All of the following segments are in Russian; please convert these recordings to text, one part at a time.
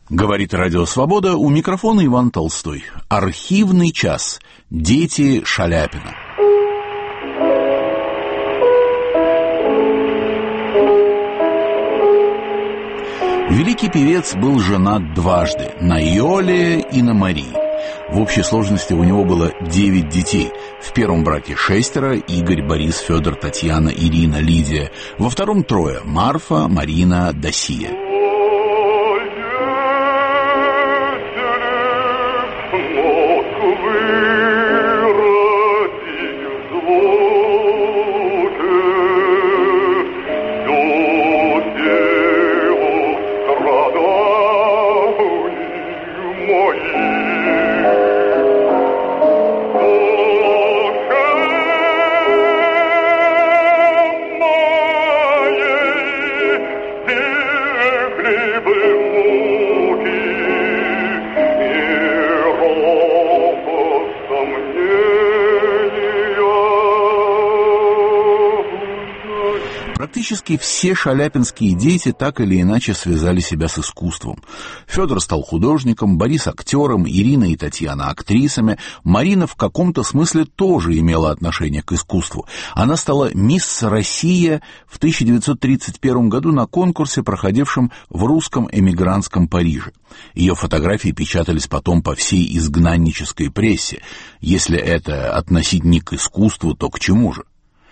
Говорит Радио Свобода, у микрофона Иван Толстой. Архивный час. Дети Шаляпина. Великий певец был женат дважды, на Иоле и на Марии. В общей сложности у него было 9 детей. В первом браке 6: Игорь, Борис, Федор, Татьяна, Ирина, Лидия. Во втором 3: Марфа, Марина, Досия. Практически все шаляпинские дети так или иначе связали себя с искусством. Федор стал художником, Борис — актером, Ирина и Татьяна — актрисами. Марина в каком-то смысле тоже имела отношение к искусству. Она стала мисс Россия в 1931 году на конкурсе, проходившем в русском эмигрантском Париже. Ее фотографии печатались потом по всей изгнаннической прессе. Если это относить не к искусству, то к чему же?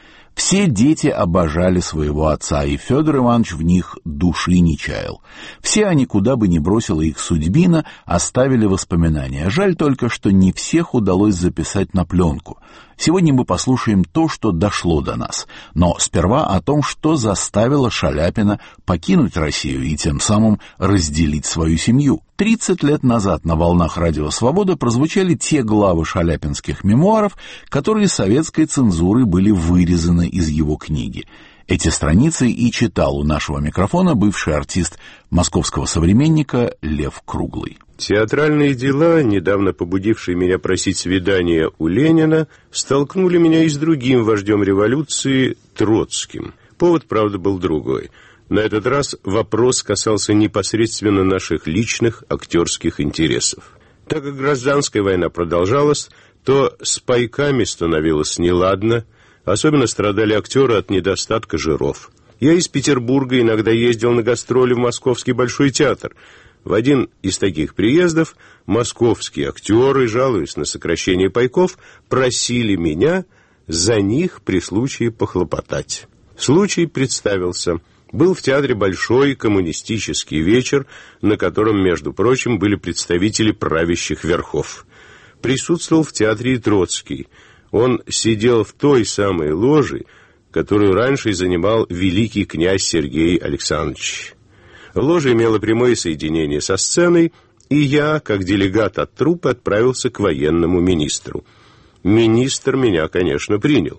Все дети обожали своего отца, и Федор Иванович в них души не чаял. Все они, куда бы ни бросила их судьбина, оставили воспоминания. Жаль только, что не всех удалось записать на пленку. Сегодня мы послушаем то, что дошло до нас. Но сперва о том, что заставило Шаляпина покинуть Россию и тем самым разделить свою семью. 30 лет назад на волнах Радио Свобода прозвучали те главы шаляпинских мемуаров, которые советской цензурой были вырезаны из его книги. Эти страницы и читал у нашего микрофона бывший артист московского «Современника» Лев Круглый. Театральные дела, недавно побудившие меня просить свидания у Ленина, столкнули меня и с другим вождем революции, Троцким. Повод, правда, был другой. На этот раз вопрос касался непосредственно наших личных актерских интересов. Так как гражданская война продолжалась, то с пайками становилось неладно. Особенно страдали актеры от недостатка жиров. Я из Петербурга иногда ездил на гастроли в Московский Большой театр. В один из таких приездов московские актеры, жалуясь на сокращение пайков, просили меня за них при случае похлопотать. Случай представился. Был в театре большой коммунистический вечер, на котором, между прочим, были представители правящих верхов. Присутствовал в театре и Троцкий. Он сидел в той самой ложе, которую раньше занимал великий князь Сергей Александрович. Ложа имела прямое соединение со сценой, и я, как делегат от труппы, отправился к военному министру. Министр меня, конечно, принял.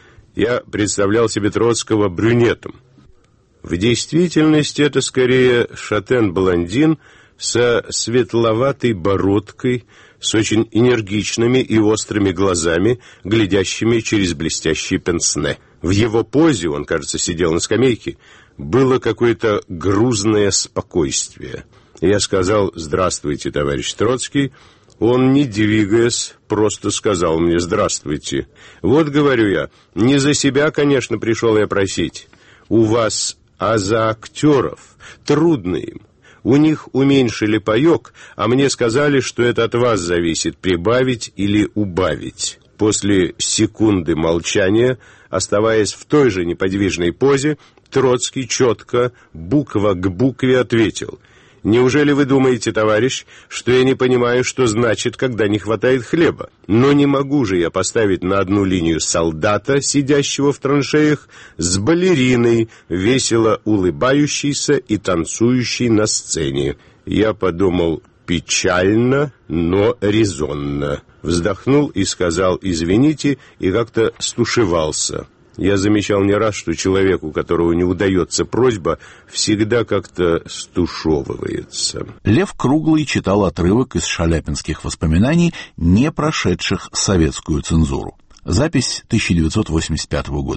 Я представлял себе Троцкого брюнетом. В действительности это скорее шатен-блондин со светловатой бородкой, с очень энергичными и острыми глазами, глядящими через блестящие пенсне. В его позе, он, кажется, сидел на скамейке, было какое-то грузное спокойствие. Я сказал: «Здравствуйте, товарищ Троцкий». Он, не двигаясь, просто сказал мне: «Здравствуйте». Вот, говорю я, не за себя, конечно, пришел я просить. У вас, а за актеров. Трудно им. У них уменьшили паёк, а мне сказали, что это от вас зависит, прибавить или убавить. После секунды молчания, оставаясь в той же неподвижной позе, Троцкий четко, буква к букве ответил: «Неужели вы думаете, товарищ, что я не понимаю, что значит, когда не хватает хлеба? Но не могу же я поставить на одну линию солдата, сидящего в траншеях, с балериной, весело улыбающейся и танцующей на сцене». Я подумал: печально, но резонно. Вздохнул и сказал: «Извините», и как-то стушевался. Я замечал не раз, что человек, у которого не удается просьба, всегда как-то стушевывается. Лев Круглый читал отрывок из шаляпинских воспоминаний, не прошедших советскую цензуру. Запись 1985 года.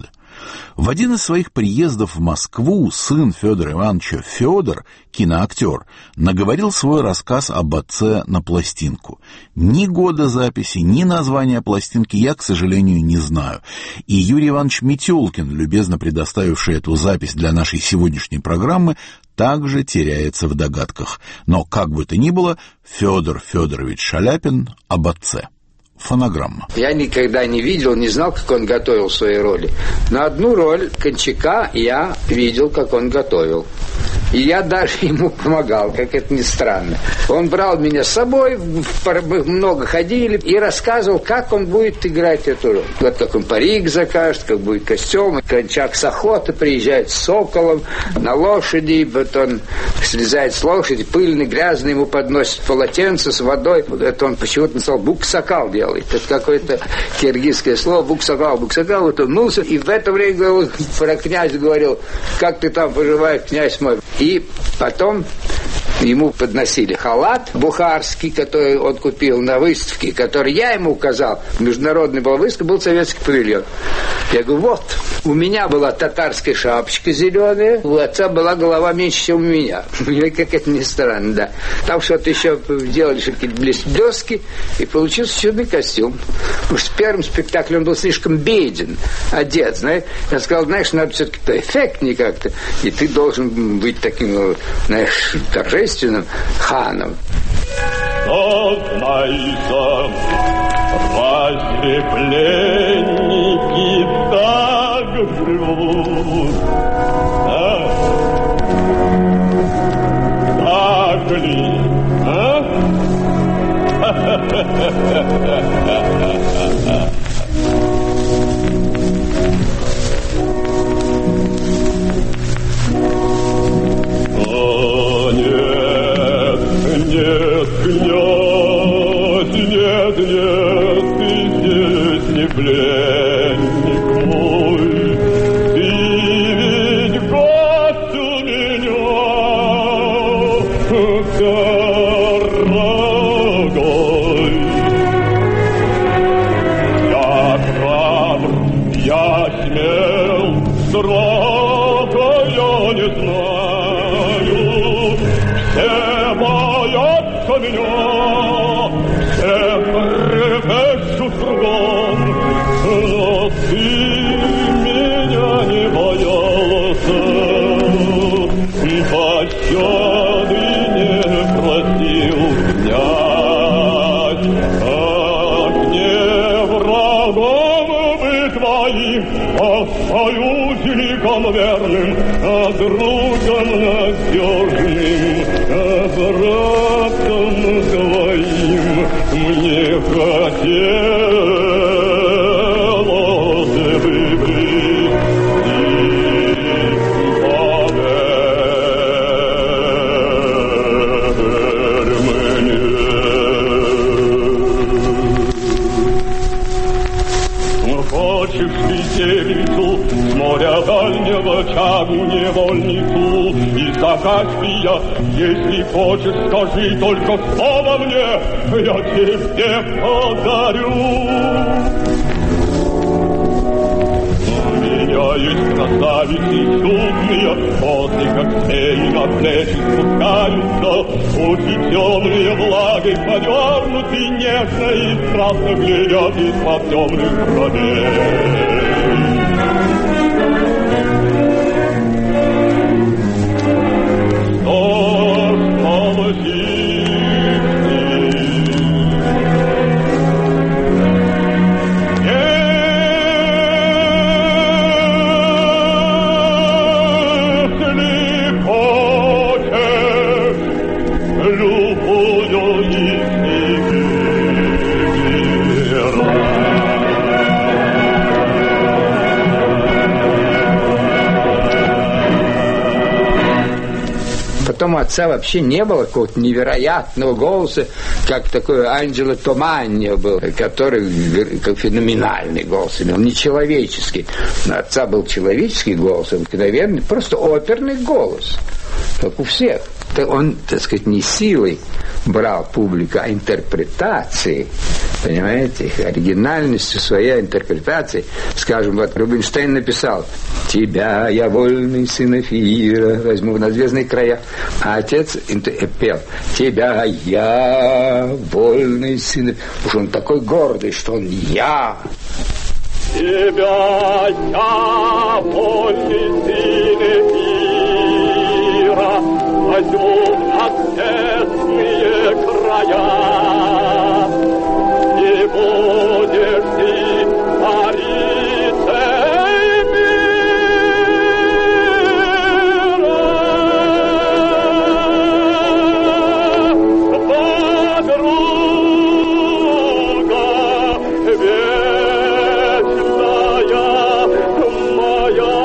В один из своих приездов в Москву сын Федора Ивановича Федор, киноактер, наговорил свой рассказ об отце на пластинку. Ни года записи, ни названия пластинки я, к сожалению, не знаю. И Юрий Иванович Метелкин, любезно предоставивший эту запись для нашей сегодняшней программы, также теряется в догадках. Но, как бы то ни было, Федор Федорович Шаляпин об отце. Фонограмма. Я никогда не видел, не знал, как он готовил свои роли. Но одну роль Кончака я видел, как он готовил. И я даже ему помогал, как это ни странно. Он брал меня с собой, мы много ходили, и рассказывал, как он будет играть эту роль. Вот как он парик закажет, как будет костюм. Кончак с охоты приезжает с соколом на лошади, вот он слезает с лошади, пыльный, грязный, ему подносит полотенце с водой. Вот это он почему-то написал буксакал делает. Это какое-то киргизское слово, буксакал. Вот он мылся, и в это время про князя говорил, как ты там поживаешь, князь мой. И потом ему подносили халат бухарский, который он купил на выставке, который я ему указал. Международный был выставка, был советский павильон. Я говорю, вот, у меня была татарская шапочка зеленая, у отца была голова меньше, чем у меня. Как это ни странно, да. Там что-то еще делали, какие-то блестки, и получился чудный костюм. В первом спектакле он был слишком беден, одет, знаешь. Я сказал, знаешь, надо все-таки эффектнее как-то, и ты должен быть таким, знаешь, торжественным ханом. Сознайся, разве пленники так живут? Так ли? Нет, князь, нет, ты здесь не пленник мой, ты ведь гость у меня, дорогой. Я храбр, я смел, страха я не знаю, все боятся меня, все ревещут кругом, но ты меня не боялся, и пощады не просил, князь, как не врагом быть твоим, а союзником верным, а другом надежным, а братом твоим мне хотелось бы быть хочешь бездельницу, с моря дальнего чагу невольницу, из Каспия, если хочешь, скажи только слово мне, я тебе подарю. У меня есть красавицы чудные, косы, как змеи, на плечи спускаются, очи темные, влагой подернуты, нежно и страстно глядят из-под темных бровей. Потом у отца вообще не было какого-то невероятного голоса, как такой Анджело Томаньо был, который как феноменальный голос имел, нечеловеческий. Но у отца был человеческий голос, обыкновенный, просто оперный голос, как у всех. Он, так сказать, не силой брал публику, а интерпретацией. понимаете, их оригинальностью своей интерпретации. Скажем, вот Рубинштейн написал: «Тебя, я вольный сын эфира, возьму в надзвездные края». А отец пел: «Тебя, я вольный сын эфира». Уж он такой гордый, что он «я». Тебя, я вольный сын эфира, возьму в надзвездные края. Не будешь ты царицей мира, подруга вечная моя.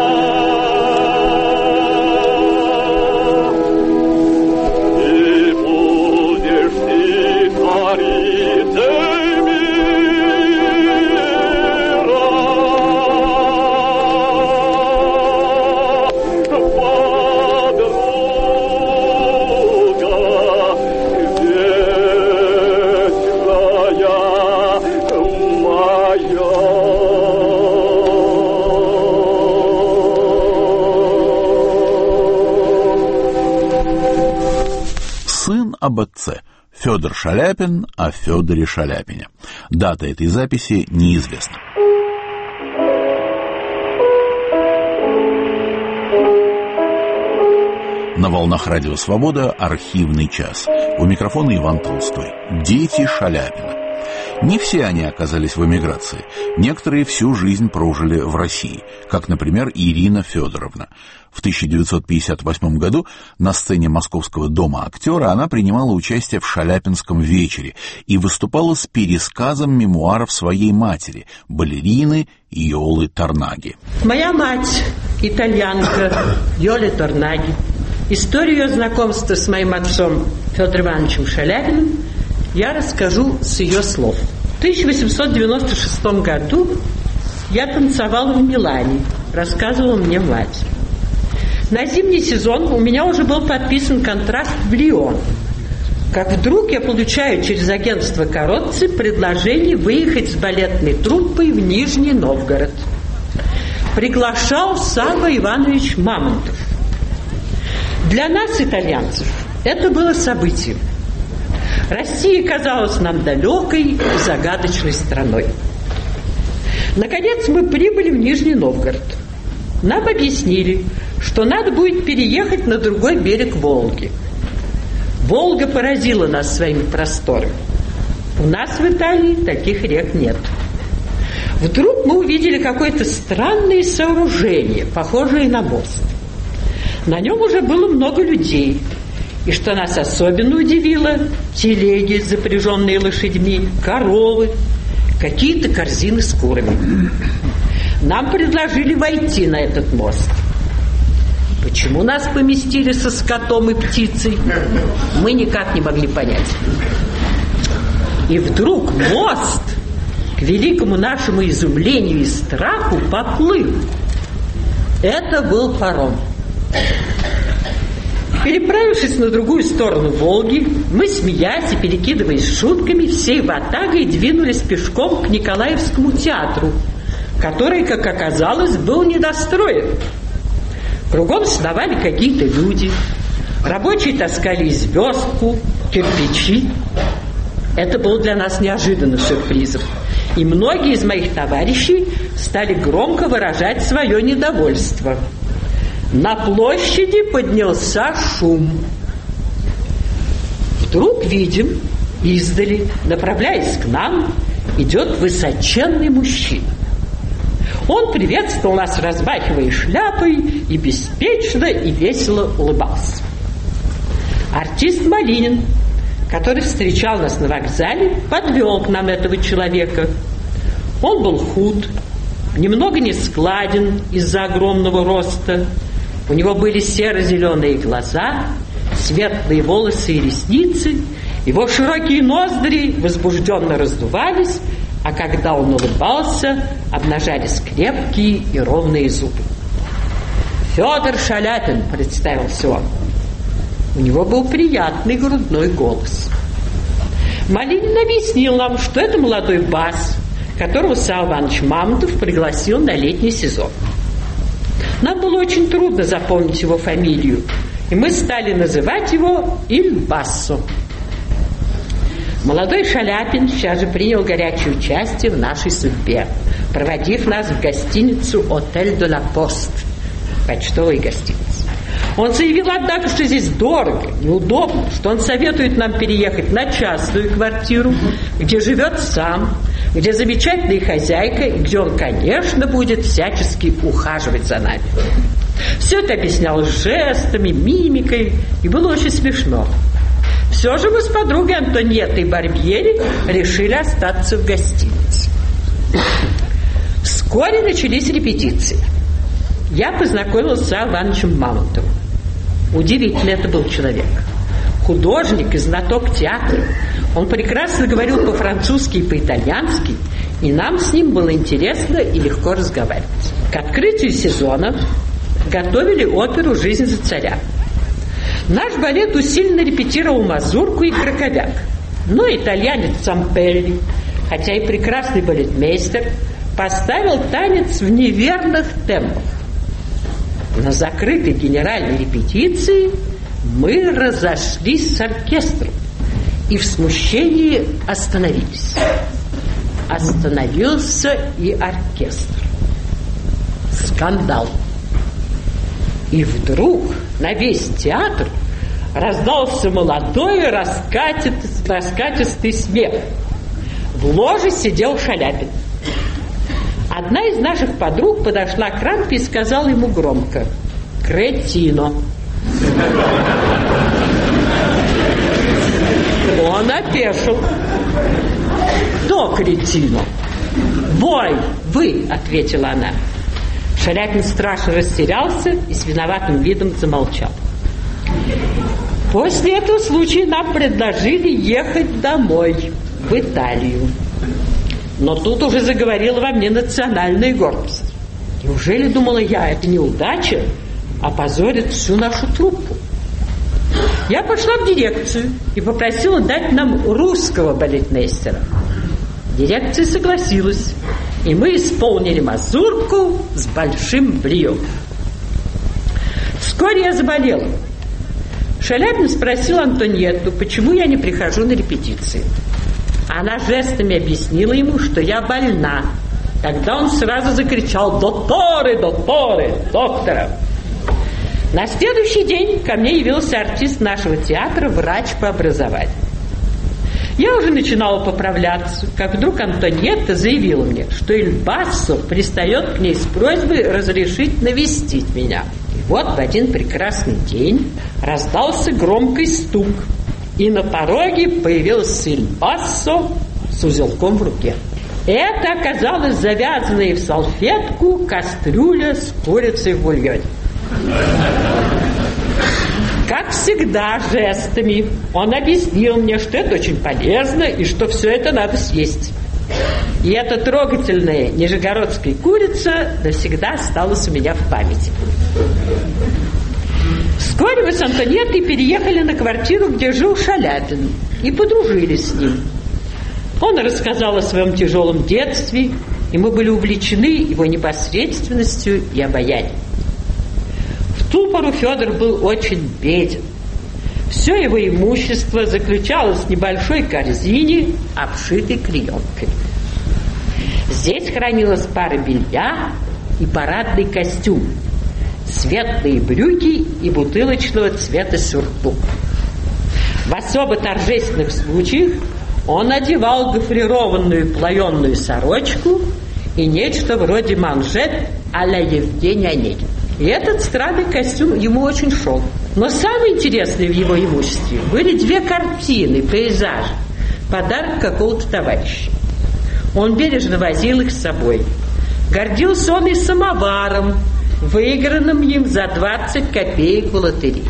Об отце. Федор Шаляпин о Федоре Шаляпине. Дата этой записи неизвестна. На волнах Радио Свобода архивный час. У микрофона Иван Толстой. Дети Шаляпина. Не все они оказались в эмиграции. Некоторые всю жизнь прожили в России, как, например, Ирина Федоровна. В 1958 году на сцене Московского дома актера она принимала участие в Шаляпинском вечере и выступала с пересказом мемуаров своей матери, балерины Йолы Торнаги. Моя мать, итальянка Йола Торнаги, историю ее знакомства с моим отцом Федором Ивановичем Шаляпиным я расскажу с ее слов. В 1896 году я танцевала в Милане, рассказывала мне мать. На зимний сезон у меня уже был подписан контракт в Лион. Как вдруг я получаю через агентство Коротцы предложение выехать с балетной труппой в Нижний Новгород. Приглашал Савва Иванович Мамонтов. Для нас, итальянцев, это было событием. Россия казалась нам далекой и загадочной страной. Наконец мы прибыли в Нижний Новгород. Нам объяснили, что надо будет переехать на другой берег Волги. Волга поразила нас своими просторами. У нас в Италии таких рек нет. Вдруг мы увидели какое-то странное сооружение, похожее на мост. На нем уже было много людей. И что нас особенно удивило, телеги, запряженные лошадьми, коровы, какие-то корзины с курами. Нам предложили войти на этот мост. Почему нас поместили со скотом и птицей, мы никак не могли понять. И вдруг мост, к великому нашему изумлению и страху, поплыл. Это был паром. Переправившись на другую сторону Волги, мы, смеясь и перекидываясь шутками, всей ватагой двинулись пешком к Николаевскому театру, который, как оказалось, был недостроен. Кругом сновали какие-то люди. Рабочие таскали звездку, кирпичи. Это было для нас неожиданным сюрпризом. И многие из моих товарищей стали громко выражать свое недовольство. На площади поднялся шум. Вдруг видим, издали, направляясь к нам, идет высоченный мужчина. Он приветствовал нас, размахивая шляпой, и беспечно и весело улыбался. Артист Малинин, который встречал нас на вокзале, подвел к нам этого человека. Он был худ, немного нескладен из-за огромного роста. У него были серо-зеленые глаза, светлые волосы и ресницы. Его широкие ноздри возбужденно раздувались, а когда он улыбался, обнажались крепкие и ровные зубы. «Федор Шаляпин», — представился он. У него был приятный грудной голос. Малинин объяснил нам, что это молодой бас, которого Савва Иванович Мамонтов пригласил на летний сезон. Нам было очень трудно запомнить его фамилию, и мы стали называть его Иль Бассо. Молодой Шаляпин сейчас же принял горячее участие в нашей судьбе, проводив нас в гостиницу «Отель де ла Пост», почтовой гостиницы. Он заявил, однако, что здесь дорого, неудобно, что он советует нам переехать на частную квартиру, где живет сам, где замечательная хозяйка, и где он, конечно, будет всячески ухаживать за нами. Все это объяснял жестами, мимикой, и было очень смешно. Все же мы с подругой Антоньеттой Барбьери решили остаться в гостинице. Вскоре начались репетиции. Я познакомилась с Ивановичем Мамонтовым. Удивительно это был человек. Художник и знаток театра. Он прекрасно говорил по-французски и по-итальянски, и нам с ним было интересно и легко разговаривать. К открытию сезона готовили оперу «Жизнь за царя». Наш балет усиленно репетировал мазурку и краковяк. Но итальянец Цампелли, хотя и прекрасный балетмейстер, поставил танец в неверных темпах. На закрытой генеральной репетиции мы разошлись с оркестром и в смущении остановились. Остановился и оркестр. Скандал. И вдруг на весь театр раздался молодой раскатистый смех. В ложе сидел Шаляпин. Одна из наших подруг подошла к рампе и сказала ему громко: «Кретино». Он опешил. «Кто кретино?» «Вы», — ответила она. Шаляпин страшно растерялся и с виноватым видом замолчал. После этого случая нам предложили ехать домой, в Италию. Но тут уже заговорила во мне национальная гордость. Неужели, думала я, это неудача опозорит всю нашу труппу? Я пошла в дирекцию и попросила дать нам русского балетмейстера. Дирекция согласилась, и мы исполнили мазурку с большим брио. Вскоре я заболела. Шаляпин спросил Антоньетту, почему я не прихожу на репетиции. Она жестами объяснила ему, что я больна. Тогда он сразу закричал: «Докторы, докторы, доктора!» На следующий день ко мне явился артист нашего театра, врач по образованию. Я уже начинала поправляться, как вдруг Антоньетта заявила мне, что Иль Бассо пристает к ней с просьбой разрешить навестить меня. И вот в один прекрасный день раздался громкий стук, и на пороге появился Иль Бассо с узелком в руке. Это оказалась завязанная в салфетку кастрюля с курицей в бульоне. Как всегда, жестами он объяснил мне, что это очень полезно и что все это надо съесть. И эта трогательная нижегородская курица навсегда осталась у меня в памяти. Вскоре мы с Антоньеттой переехали на квартиру, где жил Шаляпин, и подружились с ним. Он рассказал о своем тяжелом детстве, и мы были увлечены его непосредственностью и обаянием. В ту пору Федор был очень беден. Все его имущество заключалось в небольшой корзине, обшитой клеенкой. Здесь хранилась пара белья и парадный костюм, светлые брюки и бутылочного цвета сюртук. В особо торжественных случаях он одевал гофрированную плоенную сорочку и нечто вроде манжет а-ля Евгений Онегин. И этот странный костюм ему очень шел. Но самое интересное в его имуществе были две картины, пейзажи, подарок какого-то товарища. Он бережно возил их с собой. Гордился он и самоваром, выигранным им за 20 копеек в лотерее.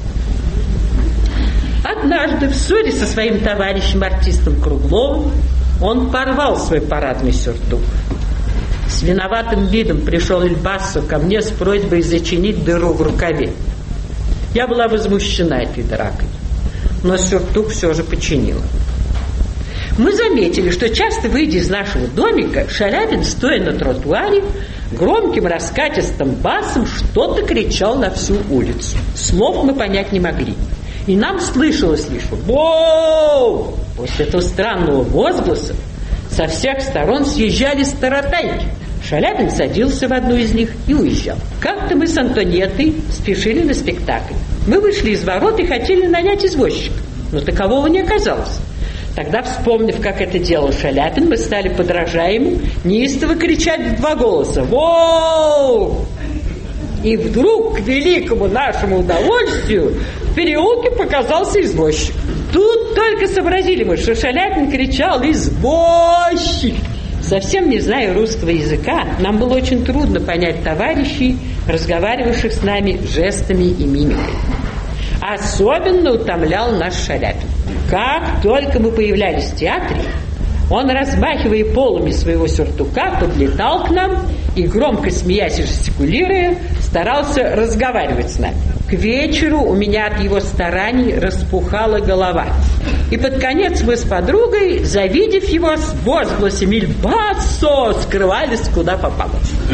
Однажды в ссоре со своим товарищем-артистом Кругловым он порвал свой парадный сюртук. С виноватым видом пришел Иль Бассо ко мне с просьбой зачинить дыру в рукаве. Я была возмущена этой дракой, но сюртук все же починила. Мы заметили, что часто, выйдя из нашего домика, Шаляпин, стоя на тротуаре, громким раскатистым басом что-то кричал на всю улицу. Слов мы понять не могли. И нам слышалось лишь «Воу!». После этого странного возгласа со всех сторон съезжались таратайки. Шаляпин садился в одну из них и уезжал. Как-то мы с Антонеттой спешили на спектакль. Мы вышли из ворот и хотели нанять извозчика, но такового не оказалось. Тогда, вспомнив, как это делал Шаляпин, мы стали, подражая ему, неистово кричать в два голоса «Воу!». И вдруг, к великому нашему удовольствию, в переулке показался извозчик. Тут только сообразили мы, что Шаляпин кричал «Извозчик!». Совсем не зная русского языка, нам было очень трудно понять товарищей, разговаривавших с нами жестами и мимикой. Особенно утомлял наш Шаляпин. Как только мы появлялись в театре, он, размахивая полами своего сюртука, подлетал к нам и, громко смеясь и жестикулируя, старался разговаривать с нами. К вечеру у меня от его стараний распухала голова. И под конец мы с подругой, завидев его с возгласами «Иль басо!», скрывались куда попало.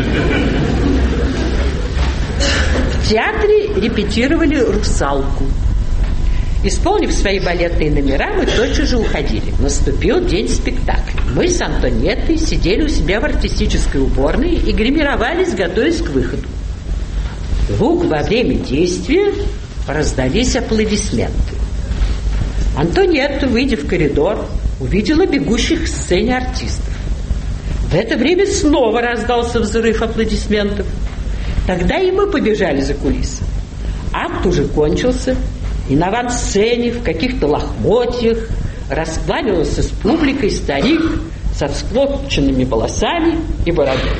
В театре репетировали «Русалку». Исполнив свои балетные номера, мы тотчас же уходили. Наступил день спектакля. Мы с Антонеттой сидели у себя в артистической уборной и гримировались, готовясь к выходу. Вдруг во время действия раздались аплодисменты. Антонетта, выйдя в коридор, увидела бегущих к сцене артистов. В это время снова раздался взрыв аплодисментов. Тогда и мы побежали за кулисы. Акт уже кончился, и на авансцене в каких-то лохмотьях раскланивался с публикой старик со всклокоченными волосами и бородой.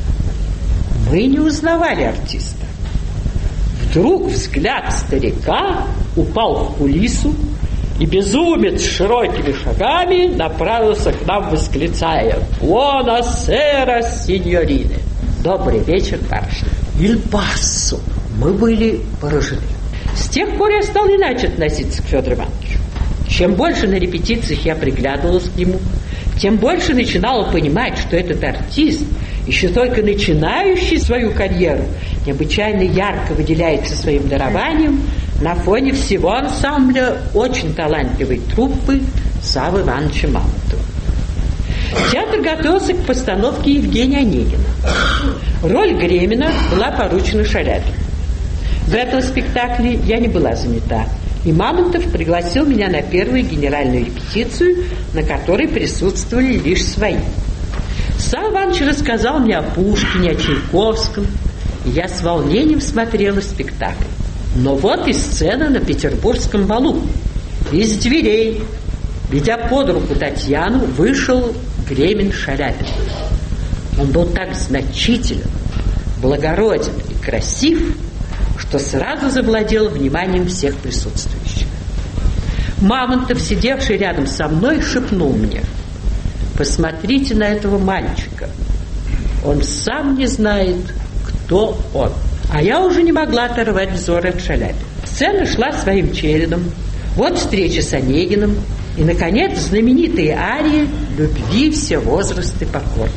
Мы не узнавали артиста. Вдруг взгляд старика упал в кулису, и безумец широкими шагами направился к нам, восклицая «Буонасера, синьорины!» «Добрый вечер, барышня!» «Иль басо!» Мы были поражены. С тех пор я стал иначе относиться к Федору Ивановичу. Чем больше на репетициях я приглядывалась к нему, тем больше начинала понимать, что этот артист, еще только начинающий свою карьеру, необычайно ярко выделяется своим дарованием на фоне всего ансамбля очень талантливой труппы Саввы Ивановича Мамонтова. Театр готовился к постановке Евгения Онегина. Роль Гремина была поручена Шаляпину. В этом спектакле я не была занята, и Мамонтов пригласил меня на первую генеральную репетицию, на которой присутствовали лишь свои. Савва Иванович рассказал мне о Пушкине, о Чайковском, и я с волнением смотрела спектакль. Но вот и сцена на петербургском балу. Из дверей, ведя под руку Татьяну, вышел Гремин Шаляпин. Он был так значителен, благороден и красив, что сразу завладел вниманием всех присутствующих. Мамонтов, сидевший рядом со мной, шепнул мне: «Посмотрите на этого мальчика. Он сам не знает, кто он». А я уже не могла оторвать взор от Шаляпина. Сцена шла своим чередом. Вот встреча с Онегиным. И, наконец, знаменитые арии «Любви все возрасты покорны».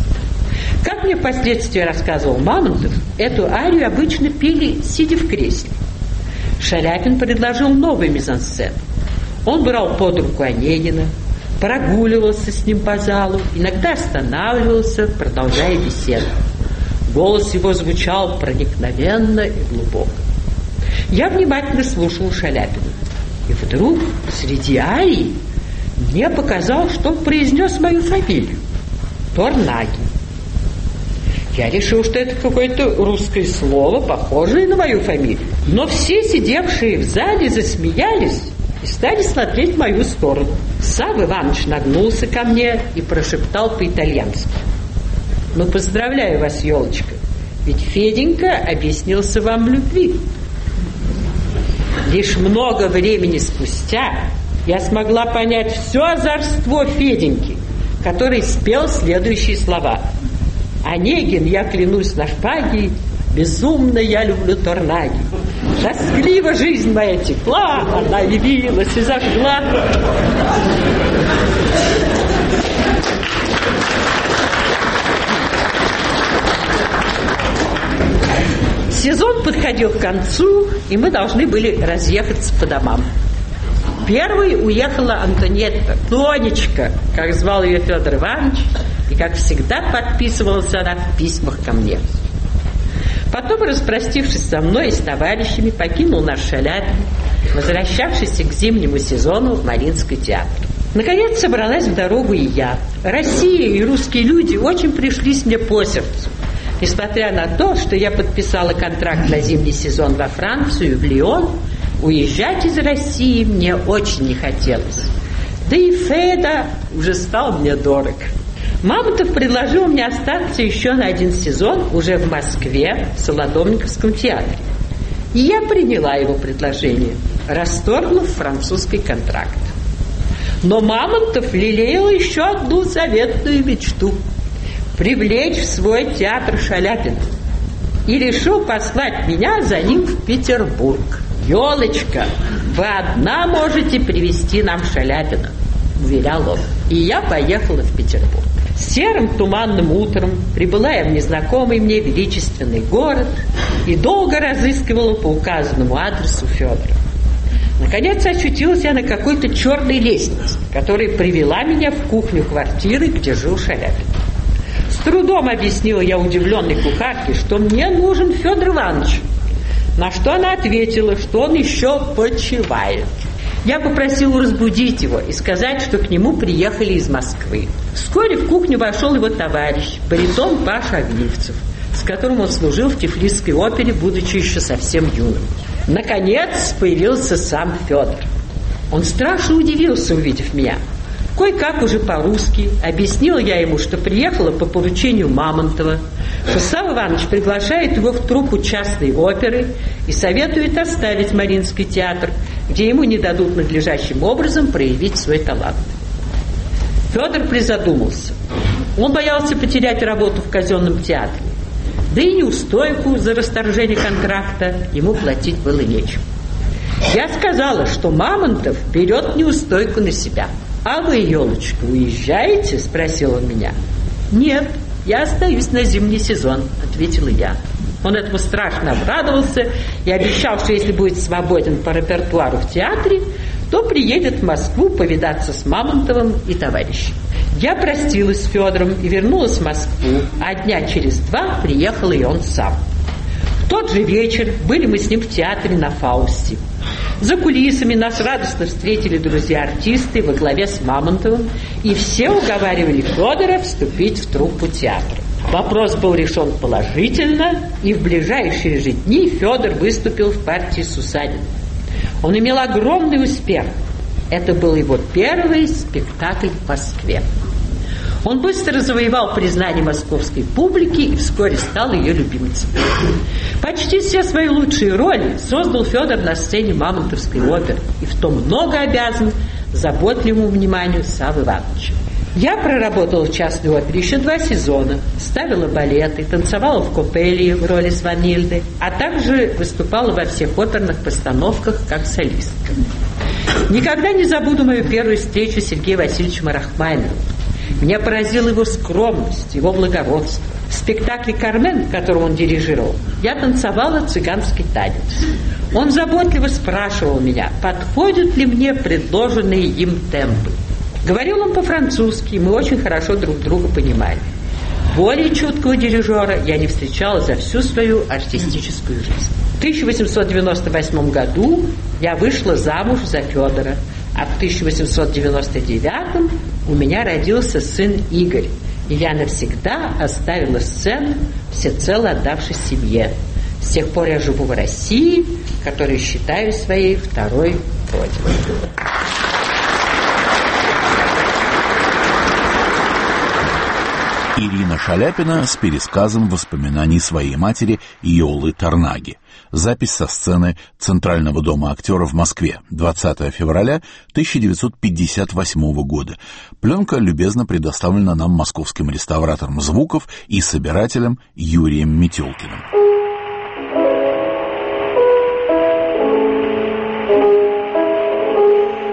Как мне впоследствии рассказывал Мамонтов, эту арию обычно пели, сидя в кресле. Шаляпин предложил новый мизансцен. Он брал под руку Онегина, прогуливался с ним по залу, иногда останавливался, продолжая беседу. Голос его звучал проникновенно и глубоко. Я внимательно слушал Шаляпина. И вдруг среди арии мне показалось, что он произнес мою фамилию — Торнаги. Я решил, что это какое-то русское слово, похожее на мою фамилию. Но все сидевшие в зале засмеялись и стали смотреть в мою сторону. Савва Иванович нагнулся ко мне и прошептал по-итальянски: «Ну, поздравляю вас, елочка, ведь Феденька объяснился вам в любви». Лишь много времени спустя я смогла понять все озорство Феденьки, который спел следующие слова: «Онегин, я клянусь на шпаге, безумно я люблю Торнаги. Тоскливо жизнь моя текла, она явилась и зажгла». Сезон подходил к концу, и мы должны были разъехаться по домам. Первой уехала Антонетта, Тонечка, как звал ее Федор Иванович, и, как всегда, подписывалась она в письмах ко мне. Потом, распростившись со мной и с товарищами, покинул наш Шаляпин, возвращавшийся к зимнему сезону в Мариинский театр. Наконец собралась в дорогу и я. Россия и русские люди очень пришлись мне по сердцу. Несмотря на то, что я подписала контракт на зимний сезон во Францию, в Лион, уезжать из России мне очень не хотелось. Да и Феда уже стал мне дорог. Мамонтов предложил мне остаться еще на один сезон уже в Москве, в Солодовниковском театре. И я приняла его предложение, расторгнув французский контракт. Но Мамонтов лелеял еще одну заветную мечту – привлечь в свой театр Шаляпина. И решил послать меня за ним в Петербург. «Елочка, вы одна можете привезти нам Шаляпина», – уверял он. И я поехала в Петербург. Серым туманным утром прибыла я в незнакомый мне величественный город и долго разыскивала по указанному адресу Федора. Наконец очутилась я на какой-то черной лестнице, которая привела меня в кухню квартиры, где жил Шаляпин. С трудом объяснила я удивленной кухарке, что мне нужен Федор Иванович, на что она ответила, что он еще почивает. Я попросила разбудить его и сказать, что к нему приехали из Москвы. Вскоре в кухню вошел его товарищ, баритон Паша Огнивцев, с которым он служил в Тифлисской опере, будучи еще совсем юным. Наконец появился сам Федор. Он страшно удивился, увидев меня. Кое-как уже по-русски объяснила я ему, что приехала по поручению Мамонтова, что Савва Иванович приглашает его в труппу частной оперы и советует оставить Мариинский театр, где ему не дадут надлежащим образом проявить свой талант. Федор призадумался. Он боялся потерять работу в казенном театре, да и неустойку за расторжение контракта ему платить было нечем. Я сказала, что Мамонтов берет неустойку на себя. «А вы, елочка, уезжаете?» – спросил он меня. «Нет, я остаюсь на зимний сезон», – ответила я. Он этому страшно обрадовался и обещал, что если будет свободен по репертуару в театре, то приедет в Москву повидаться с Мамонтовым и товарищем. Я простилась с Федором и вернулась в Москву, а дня через 2 приехал и он сам. В тот же вечер были мы с ним в театре на Фаусте. За кулисами нас радостно встретили друзья-артисты во главе с Мамонтовым, и все уговаривали Федора вступить в труппу театра. Вопрос был решен положительно, и в ближайшие же дни Федор выступил в партии Сусанина. Он имел огромный успех. Это был его первый спектакль в Москве. Он быстро завоевал признание московской публики и вскоре стал ее любимцем. Почти все свои лучшие роли создал Федор на сцене Мамонтовской оперы, и в том много обязан заботливому вниманию Саввы Ивановича. Я проработала в частной опере еще 2 сезона, ставила балеты, танцевала в Копелии в роли Сванильды, а также выступала во всех оперных постановках как солистка. Никогда не забуду мою первую встречу с Сергеем Васильевичем Рахманиновым. Меня поразила его скромность, его благородство. В спектакле «Кармен», которым он дирижировал, я танцевала цыганский танец. Он заботливо спрашивал меня, подходят ли мне предложенные им темпы. Говорил он по-французски, мы очень хорошо друг друга понимали. Более чуткого дирижера я не встречала за всю свою артистическую жизнь. В 1898 году я вышла замуж за Федора, а в 1899 у меня родился сын Игорь, и я навсегда оставила сцену, всецело отдавшись семье. С тех пор я живу в России, которую считаю своей второй родиной. Ирина Шаляпина с пересказом воспоминаний своей матери Йолы Тарнаги. Запись со сцены Центрального дома актера в Москве, 20 февраля 1958 года. Пленка любезно предоставлена нам московским реставратором звуков и собирателем Юрием Метелкиным.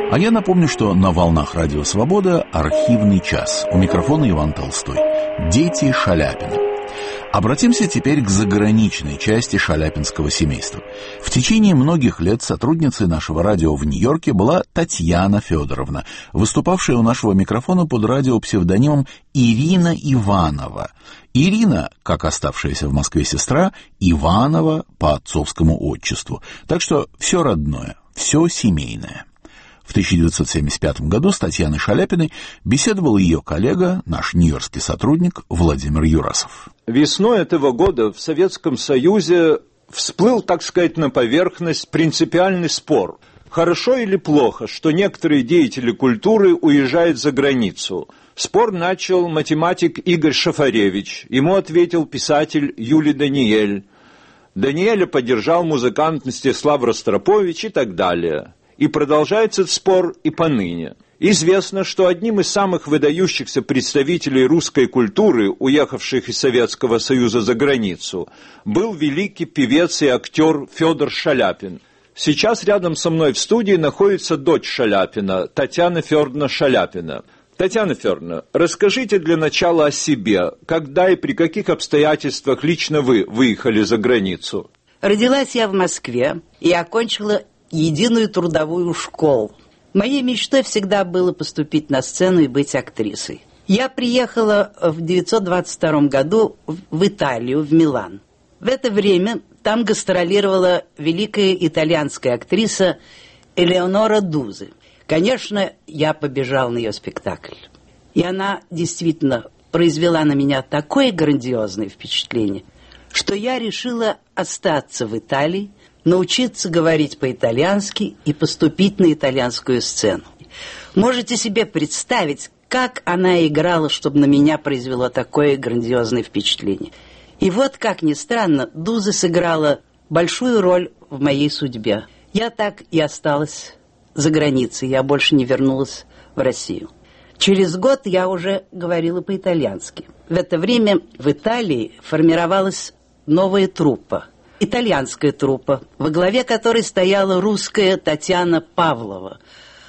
А я напомню, что на волнах Радио Свобода архивный час. У микрофона Иван Толстой. Дети Шаляпина. Обратимся теперь к заграничной части шаляпинского семейства. В течение многих лет сотрудницей нашего радио в Нью-Йорке была Татьяна Федоровна, выступавшая у нашего микрофона под радиопсевдонимом Ирина Иванова. Ирина, как оставшаяся в Москве сестра, Иванова по отцовскому отчеству. Так что все родное, все семейное. В 1975 году с Татьяной Шаляпиной беседовал ее коллега, наш нью-йоркский сотрудник Владимир Юрасов. Весной этого года в Советском Союзе всплыл, так сказать, на поверхность принципиальный спор. Хорошо или плохо, что некоторые деятели культуры уезжают за границу? Спор начал математик Игорь Шафаревич. Ему ответил писатель Юлий Даниэль. Даниэля поддержал музыкант Мстислав Ростропович и так далее. И продолжается этот спор и поныне. Известно, что одним из самых выдающихся представителей русской культуры, уехавших из Советского Союза за границу, был великий певец и актер Федор Шаляпин. Сейчас рядом со мной в студии находится дочь Шаляпина, Татьяна Федоровна Шаляпина. Татьяна Федоровна, расскажите для начала о себе. Когда и при каких обстоятельствах лично вы выехали за границу? Родилась я в Москве и окончила единую трудовую школу. Моей мечтой всегда было поступить на сцену и быть актрисой. Я приехала в 1922 году в Италию, в Милан. В это время там гастролировала великая итальянская актриса Элеонора Дузи. Конечно, я побежала на ее спектакль. И она действительно произвела на меня такое грандиозное впечатление, что я решила остаться в Италии, научиться говорить по-итальянски и поступить на итальянскую сцену. Можете себе представить, как она играла, чтобы на меня произвело такое грандиозное впечатление. И вот, как ни странно, Дуза сыграла большую роль в моей судьбе. Я так и осталась за границей, я больше не вернулась в Россию. Через год я уже говорила по-итальянски. В это время в Италии формировалась новая труппа. Итальянская труппа, во главе которой стояла русская Татьяна Павлова.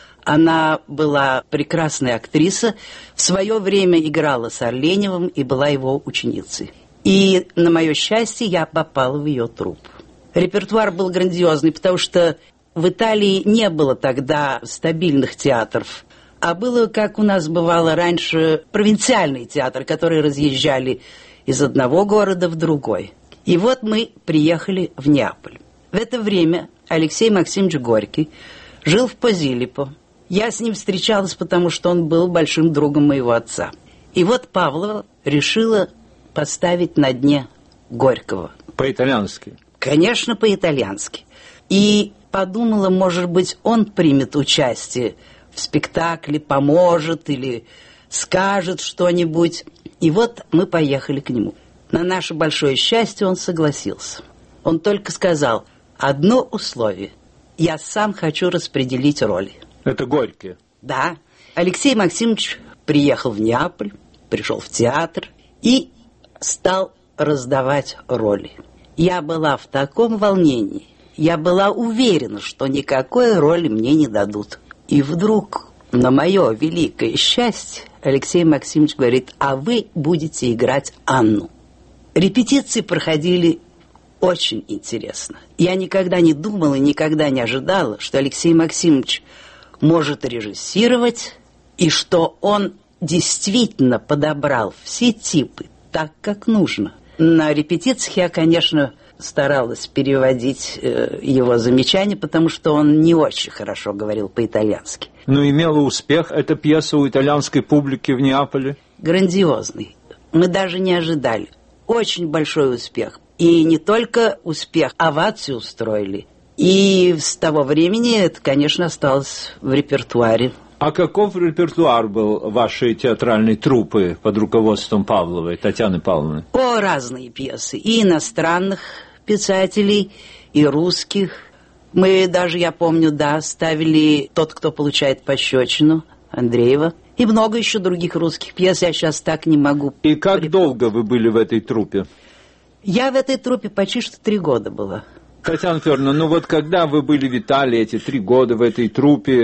Она была прекрасная актриса, в свое время играла с Орленевым и была его ученицей. И, на мое счастье, я попала в ее труппу. Репертуар был грандиозный, потому что в Италии не было тогда стабильных театров, а было, как у нас бывало раньше, провинциальный театр, которые разъезжали из одного города в другой. И вот мы приехали в Неаполь. В это время Алексей Максимович Горький жил в Позилипо. Я с ним встречалась, потому что он был большим другом моего отца. И вот Павлова решила поставить на дне Горького. По-итальянски? Конечно, по-итальянски. И подумала, может быть, он примет участие в спектакле, поможет или скажет что-нибудь. И вот мы поехали к нему. На наше большое счастье он согласился. Он только сказал: одно условие. Я сам хочу распределить роли. Это Горький? Да. Алексей Максимович приехал в Неаполь, пришел в театр и стал раздавать роли. Я была в таком волнении. Я была уверена, что никакой роли мне не дадут. И вдруг, на мое великое счастье, Алексей Максимович говорит: а вы будете играть Анну. Репетиции проходили очень интересно. Я никогда не думала, никогда не ожидала, что Алексей Максимович может режиссировать, и что он действительно подобрал все типы так, как нужно. На репетициях я, конечно, старалась переводить его замечания, потому что он не очень хорошо говорил по-итальянски. Но имела успех эта пьеса у итальянской публики в Неаполе? Грандиозный. Мы даже не ожидали. Очень большой успех. И не только успех, овацию устроили. И с того времени это, конечно, осталось в репертуаре. А каков репертуар был вашей театральной труппы под руководством Павловой, Татьяны Павловны? О, разные пьесы. И иностранных писателей, и русских. Мы даже, я помню, ставили «Тот, кто получает пощечину» Андреева. И много еще других русских пьес, я сейчас так не могу. И как долго вы были в этой труппе? Я в этой труппе почти что 3 года была. Татьяна Федоровна, ну вот когда вы были в Италии эти 3 года в этой труппе,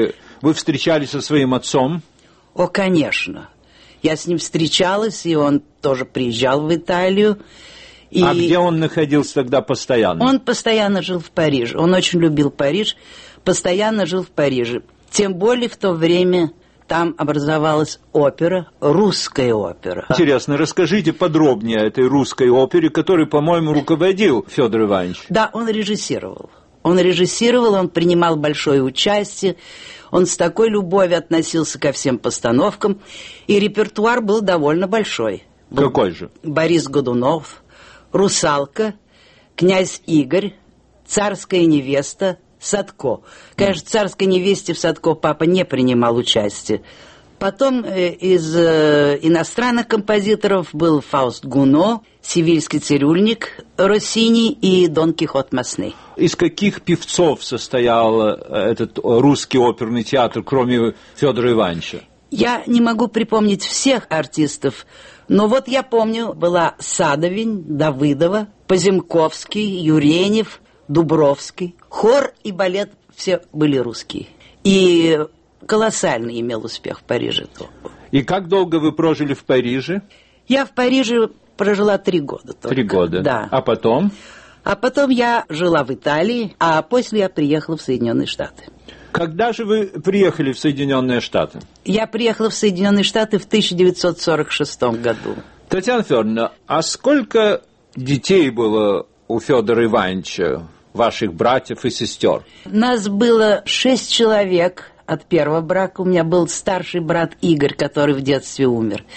Вы встречались со своим отцом? О, конечно. Я с ним встречалась, и он тоже приезжал в Италию. И А где он находился тогда постоянно? Он постоянно жил в Париже. Он очень любил Париж, постоянно жил в Париже. Тем более в то время там образовалась опера, русская опера. Интересно, расскажите подробнее о этой русской опере, которой, по-моему, руководил Федор Иванович. Да, он режиссировал. Он принимал большое участие. Он с такой любовью относился ко всем постановкам. И репертуар был довольно большой. Какой же? Борис Годунов, «Русалка», «Князь Игорь», «Царская невеста», «Садко». Конечно, в «Царской невесте» в «Садко» папа не принимал участие. Потом из иностранных композиторов был Фауст Гуно, «Севильский цирюльник» Россини и «Дон Кихот Масны». Из каких певцов состоял этот русский оперный театр, кроме Федора Ивановича? Я не могу припомнить всех артистов, но вот я помню, была Садовень, Давыдова, Поземковский, Юренев, Дубровский. Хор и балет все были русские. И колоссальный имел успех в Париже. И как долго вы прожили в Париже? Я в Париже прожила 3 года только. 3 года? Да. А потом? А потом я жила в Италии, а после я приехала в Соединенные Штаты. Когда же вы приехали в Соединенные Штаты? Я приехала в Соединенные Штаты в 1946 году. Татьяна Федоровна, а сколько детей было у Федора Ивановича, ваших братьев и сестер? Нас было 6 человек от первого брака. У меня был старший брат Игорь, который в детстве умер.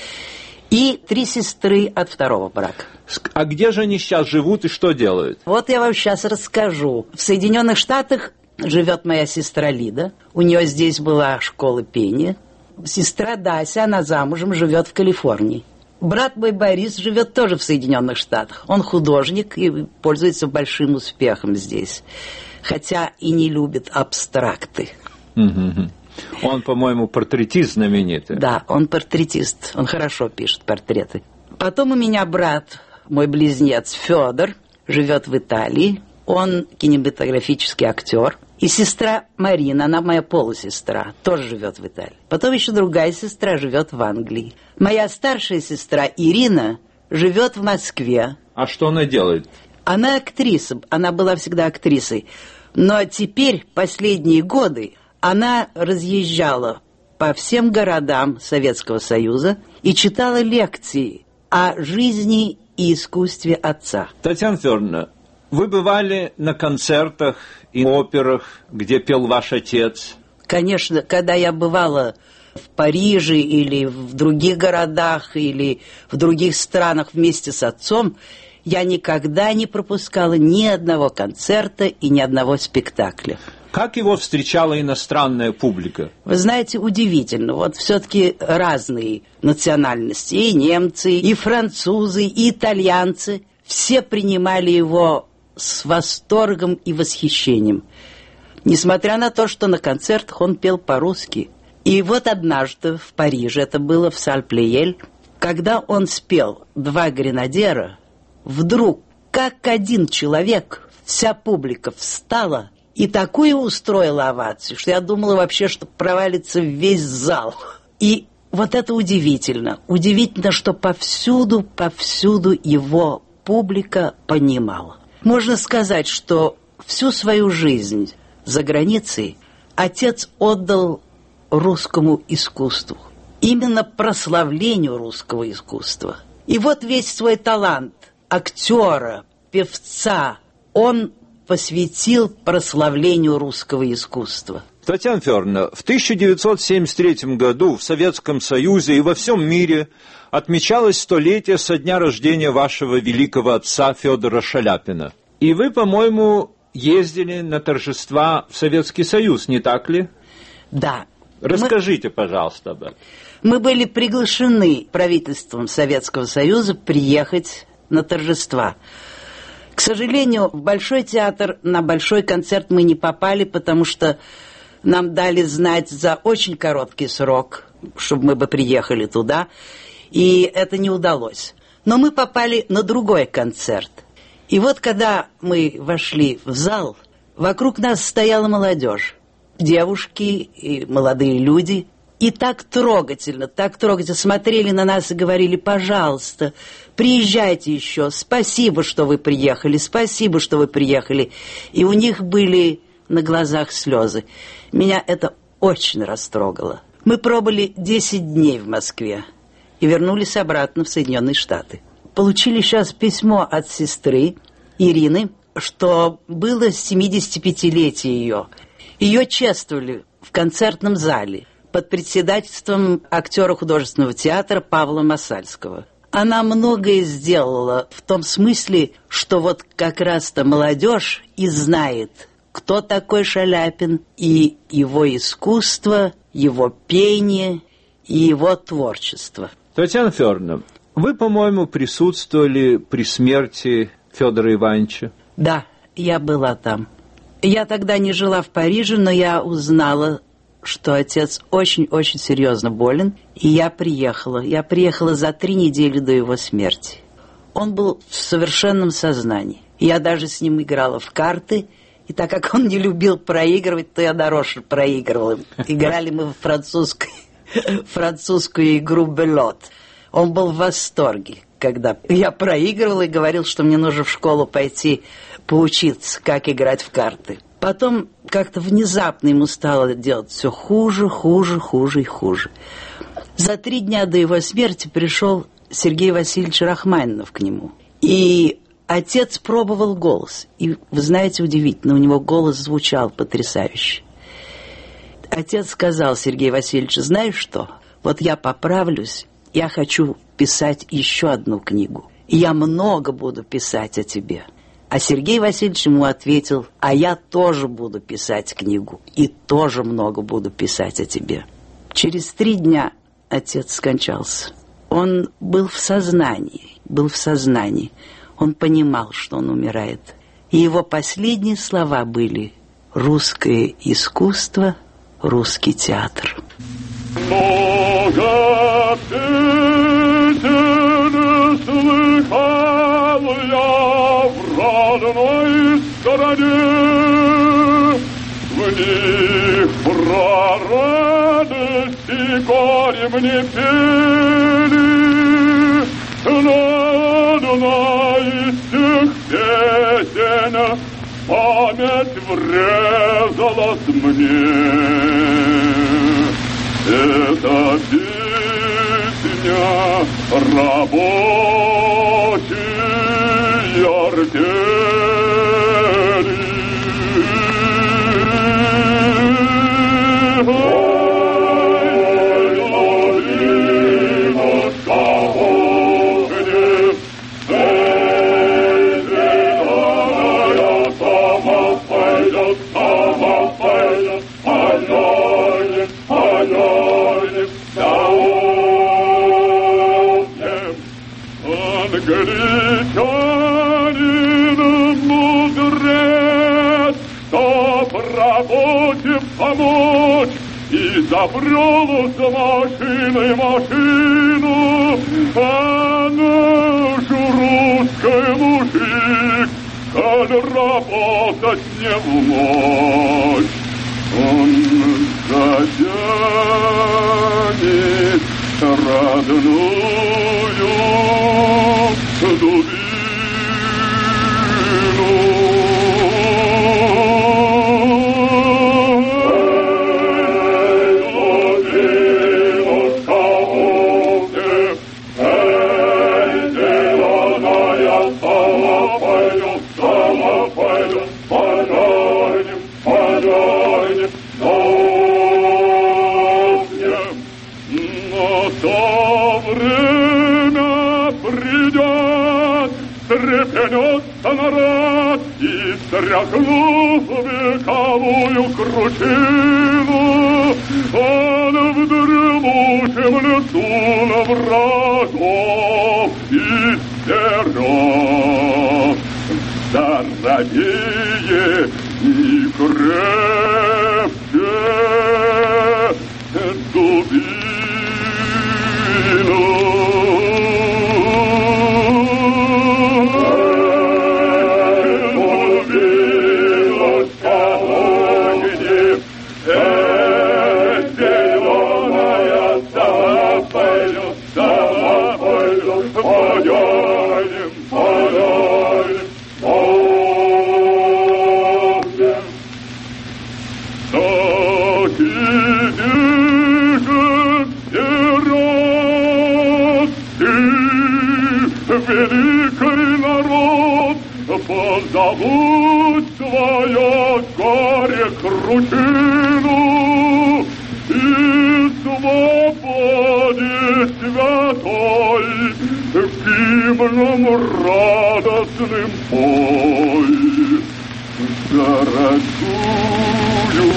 И 3 сестры от второго брака. А где же они сейчас живут и что делают? Вот я вам сейчас расскажу. В Соединенных Штатах живет моя сестра Лида. У нее здесь была школа пения. Сестра Дася, она замужем, живет в Калифорнии. Брат мой Борис живет тоже в Соединенных Штатах. Он художник и пользуется большим успехом здесь. Хотя и не любит абстракты. Он, по-моему, портретист знаменитый. Да, он портретист. Он хорошо пишет портреты. Потом у меня брат, мой близнец Федор, живет в Италии. Он кинематографический актер. И сестра Марина, она моя полусестра, тоже живет в Италии. Потом еще другая сестра живет в Англии. Моя старшая сестра Ирина живет в Москве. А что она делает? Она актриса, она была всегда актрисой. Но теперь, последние годы, она разъезжала по всем городам Советского Союза и читала лекции о жизни и искусстве отца. Татьяна Федоровна, вы бывали на концертах и операх, где пел ваш отец? Конечно, когда я бывала в Париже или в других городах, или в других странах вместе с отцом, я никогда не пропускала ни одного концерта и ни одного спектакля. Как его встречала иностранная публика? Вы знаете, удивительно. Вот все-таки разные национальности. И немцы, и французы, и итальянцы. Все принимали его с восторгом и восхищением. Несмотря на то, что на концертах он пел по-русски. И вот однажды в Париже, это было в Саль-Плиель, когда он спел «Два гренадера», вдруг, как один человек, вся публика встала и такую устроила овацию, что я думала вообще, что провалится весь зал. И вот это удивительно. Удивительно, что повсюду его публика понимала. Можно сказать, что всю свою жизнь за границей отец отдал русскому искусству. Именно прославлению русского искусства. И вот весь свой талант актера, певца он посвятил прославлению русского искусства. Татьяна Федоровна, в 1973 году в Советском Союзе и во всем мире отмечалось 100-летие со дня рождения вашего великого отца Федора Шаляпина. И вы, по-моему, ездили на торжества в Советский Союз, не так ли? Да. Расскажите, пожалуйста, об этом. Мы были приглашены правительством Советского Союза приехать на торжества. К сожалению, в Большой театр на большой концерт мы не попали, потому что нам дали знать за очень короткий срок, чтобы мы бы приехали туда, и это не удалось. Но мы попали на другой концерт. И вот когда мы вошли в зал, вокруг нас стояла молодежь. девушки и молодые люди. И так трогательно смотрели на нас и говорили: пожалуйста, приезжайте еще, спасибо, что вы приехали, спасибо, что вы приехали. И у них были на глазах слезы. Меня это очень растрогало. Мы пробыли 10 дней в Москве и вернулись обратно в Соединенные Штаты. Получили сейчас письмо от сестры Ирины, что было 75-летие ее. Ее чествовали в концертном зале под председательством актера художественного театра Павла Масальского. Она многое сделала в том смысле, что вот как раз-то молодежь и знает, кто такой Шаляпин, и его искусство, его пение, и его творчество. Татьяна Федоровна, вы, по-моему, присутствовали при смерти Федора Ивановича? Да, я была там. Я тогда не жила в Париже, но я узнала, что отец очень-очень серьезно болен, и я приехала. Я приехала за 3 недели до его смерти. Он был в совершенном сознании. Я даже с ним играла в карты, и так как он не любил проигрывать, то я дороже проигрывала. Играли мы в французскую игру «Белот». Он был в восторге, когда я проигрывала, и говорил, что мне нужно в школу пойти поучиться, как играть в карты. Потом как-то внезапно ему стало делать все хуже и хуже. За 3 дня до его смерти пришел Сергей Васильевич Рахманинов к нему. И отец пробовал голос. И, вы знаете, удивительно, у него голос звучал потрясающе. Отец сказал: Сергей Васильевич, знаешь что? Вот я поправлюсь, я хочу писать еще одну книгу. И я много буду писать о тебе. А Сергей Васильевич ему ответил: а я тоже буду писать книгу. И тоже много буду писать о тебе. Через 3 дня отец скончался. Он был в сознании. Он понимал, что он умирает. И его последние слова были: русское искусство, русский театр. Много песен слыхал я в родной стороне, в них про радость и горе мне пели, но одна из тех песен память врезалась мне. Это песня рабочей артели. Англичанин мудрец, чтоб работе помочь, и забрел с машиной машину, а наш русский мужик, коль работать не в мочь, он затянет родную дубину. Трепенется народ и стряхнул вековую кручину. Он в дремучем лесу на врагов истерет. Здоровее и крепче дубину. великий народ, позовут свое горе кручину и свободе святой гимном радостным пой. Дорогую,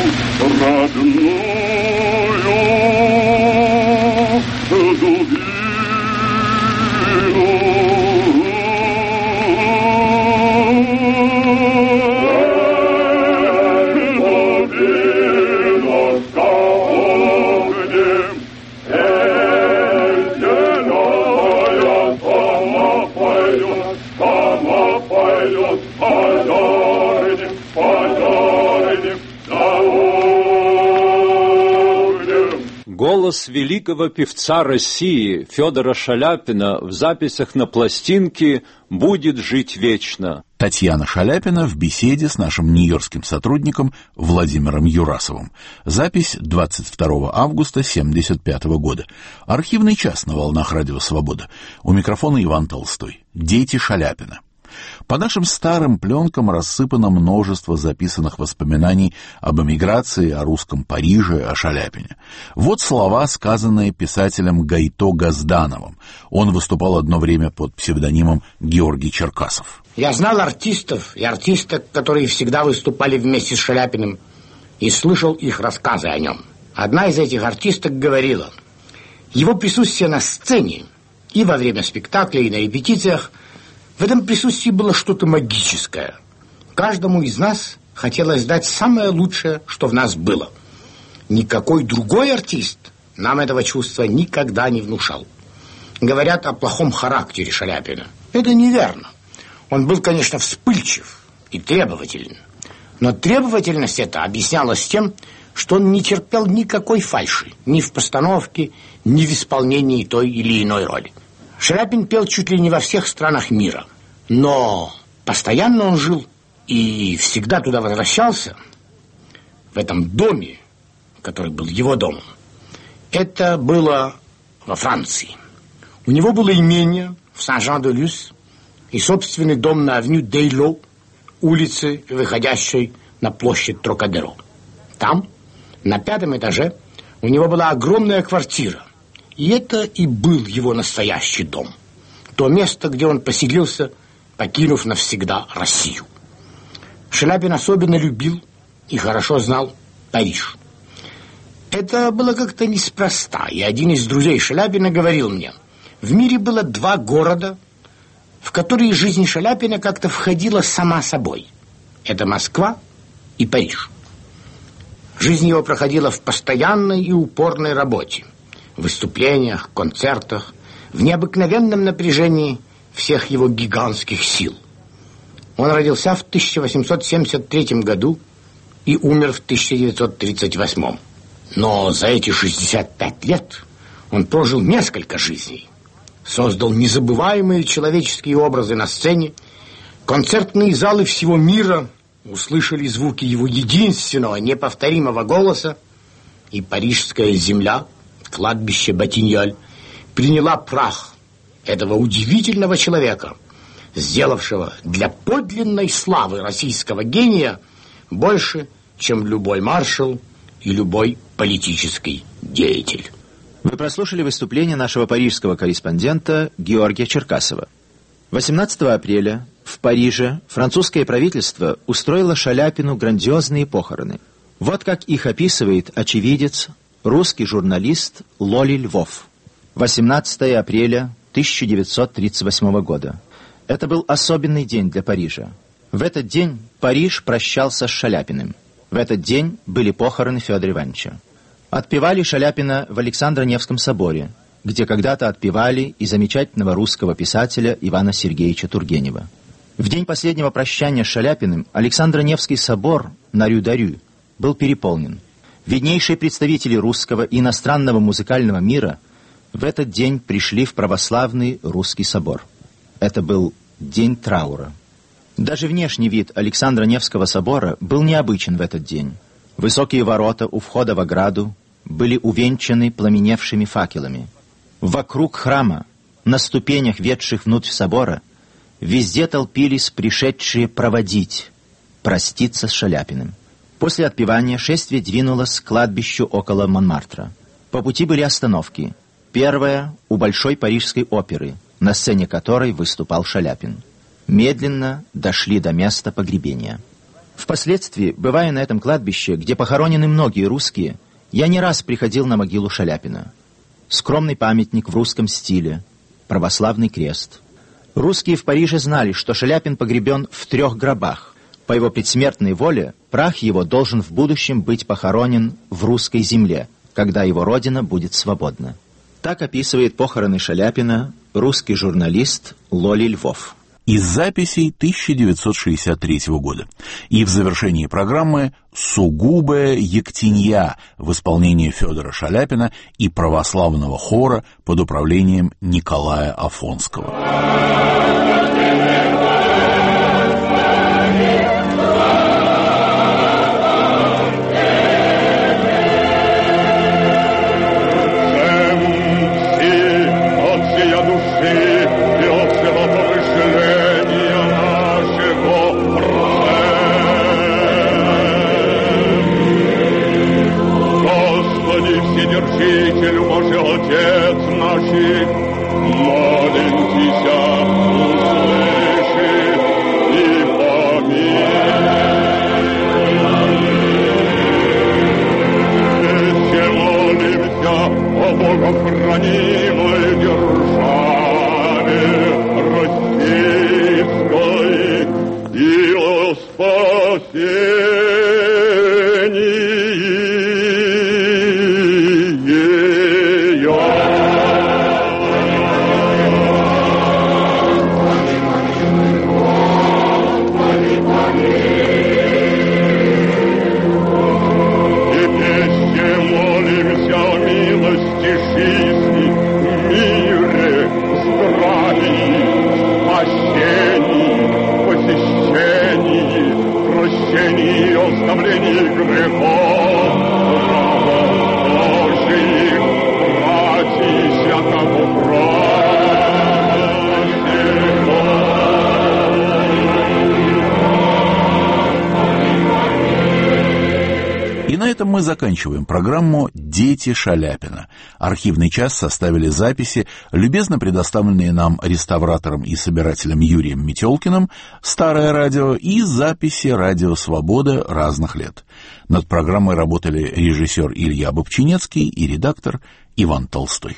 родную дубину. Голос великого певца России Федора Шаляпина в записях на пластинке будет жить вечно. Татьяна Шаляпина в беседе с нашим нью-йоркским сотрудником Владимиром Юрасовым. Запись 22 августа 1975 года. Архивный час на волнах Радио Свобода. У микрофона Иван Толстой. Дети Шаляпина. По нашим старым пленкам рассыпано множество записанных воспоминаний об эмиграции, о русском Париже, о Шаляпине. Вот слова, сказанные писателем Гайто Газдановым. Он выступал одно время под псевдонимом Георгий Черкасов. Я знал артистов и артисток, которые всегда выступали вместе с Шаляпиным, и слышал их рассказы о нем. Одна из этих артисток говорила: его присутствие на сцене и во время спектакля, и на репетициях, в этом присутствии было что-то магическое. Каждому из нас хотелось дать самое лучшее, что в нас было. Никакой другой артист нам этого чувства никогда не внушал. Говорят о плохом характере Шаляпина. Это неверно. Он был, конечно, вспыльчив и требователен. Но требовательность эта объяснялась тем, что он не терпел никакой фальши ни в постановке, ни в исполнении той или иной роли. Шаляпин пел чуть ли не во всех странах мира, но постоянно он жил и всегда туда возвращался, в этом доме, который был его домом. Это было во Франции. У него было имение в Сен-Жан-де-Лuz и собственный дом на авеню Дейло, улице, выходящей на площадь Трокадеро. Там, на 5-м этаже, у него была огромная квартира. И это и был его настоящий дом. То место, где он поселился, покинув навсегда Россию. Шаляпин особенно любил и хорошо знал Париж. Это было как-то неспроста. И один из друзей Шаляпина говорил мне: в мире было 2 города, в которые жизнь Шаляпина как-то входила сама собой. Это Москва и Париж. Жизнь его проходила в постоянной и упорной работе. В выступлениях, концертах, в необыкновенном напряжении всех его гигантских сил. Он родился в 1873 году и умер в 1938. Но за эти 65 лет он прожил несколько жизней. Создал незабываемые человеческие образы на сцене. Концертные залы всего мира услышали звуки его единственного неповторимого голоса, и парижская земля, кладбище Батиньоль, приняла прах этого удивительного человека, сделавшего для подлинной славы российского гения больше, чем любой маршал и любой политический деятель. Вы прослушали выступление нашего парижского корреспондента Георгия Черкасова. 18 апреля в Париже французское правительство устроило Шаляпину грандиозные похороны. Вот как их описывает очевидец, русский журналист Лоли Львов. 18 апреля 1938 года. Это был особенный день для Парижа. В этот день Париж прощался с Шаляпиным. В этот день были похороны Федора Ивановича. Отпевали Шаляпина в Александро-Невском соборе, где когда-то отпевали и замечательного русского писателя Ивана Сергеевича Тургенева. В день последнего прощания с Шаляпиным Александро-Невский собор на Рю-д'Арю был переполнен. Виднейшие представители русского и иностранного музыкального мира в этот день пришли в православный русский собор. Это был день траура. Даже внешний вид Александро-Невского собора был необычен в этот день. Высокие ворота у входа в ограду были увенчаны пламеневшими факелами. Вокруг храма на ступенях, ведших внутрь собора, везде толпились пришедшие проводить, проститься с Шаляпиным. После отпевания шествие двинулось к кладбищу около Монмартра. По пути были остановки. Первая — у Большой Парижской оперы, на сцене которой выступал Шаляпин. Медленно дошли до места погребения. Впоследствии, бывая на этом кладбище, где похоронены многие русские, я не раз приходил на могилу Шаляпина. Скромный памятник в русском стиле, православный крест. Русские в Париже знали, что Шаляпин погребен в 3 гробах. По его предсмертной воле прах его должен в будущем быть похоронен в русской земле, когда его родина будет свободна. Так описывает похороны Шаляпина русский журналист Лоли Львов. Из записей 1963 года. И в завершении программы «Сугубая ектинья» в исполнении Федора Шаляпина и православного хора под управлением Николая Афонского. Вседержитель, Божий Отец наших, молимся, услыши и помилуй. Все молимся о богохранимой державе российской и о спасении. Мы заканчиваем программу «Дети Шаляпина». Архивный час составили записи, любезно предоставленные нам реставратором и собирателем Юрием Метелкиным, «Старое радио», и записи «Радио Свобода» разных лет. Над программой работали режиссер Илья Бобчинецкий и редактор Иван Толстой.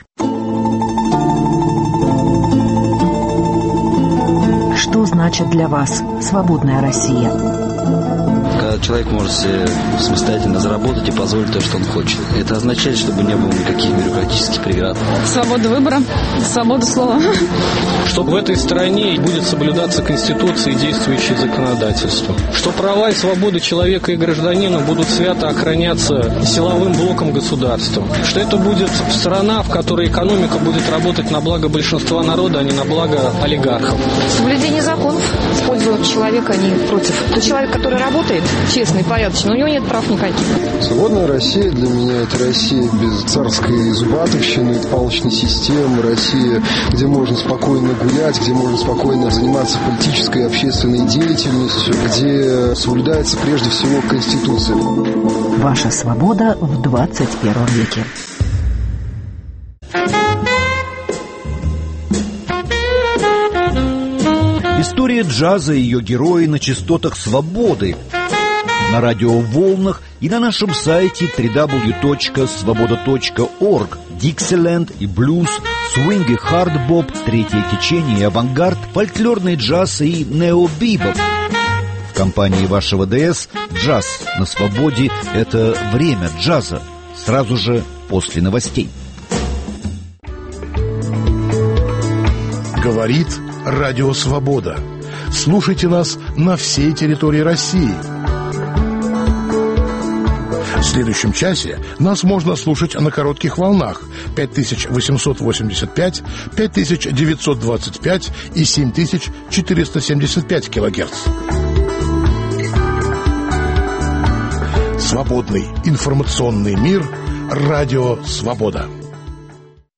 Что значит для вас свободная Россия? Когда человек может себе самостоятельно заработать и позволить то, что он хочет. Это означает, чтобы не было никаких бюрократических преград. Свобода выбора, свобода слова. Что в этой стране будет соблюдаться Конституция и действующее законодательство. Что права и свободы человека и гражданина будут свято охраняться силовым блоком государства. Что это будет страна, в которой экономика будет работать на благо большинства народа, а не на благо олигархов. Соблюдение законов в пользу человека, а не против. Тот человек, который работает, честный, порядочный, у него нет прав никаких. Свободная Россия для меня — это Россия без царской зубатовщины, палочной системы, Россия, где можно спокойно гулять, где можно спокойно заниматься политической и общественной деятельностью, где соблюдается прежде всего Конституция. Ваша свобода в 21 веке. История джаза и ее герои на частотах свободы, на радиоволнах и на нашем сайте www.svoboda.org. Диксиленд и блюз, свинг и хардбоп, третье течение и авангард, фольклорный джаз и необибоп. В компании вашего ДС «Джаз на свободе» — это время джаза, сразу же после новостей. Говорит Радио Свобода. Слушайте нас на всей территории России. В следующем часе нас можно слушать на коротких волнах 5885, 5925 и 7475 килогерц. Свободный информационный мир. Радио Свобода.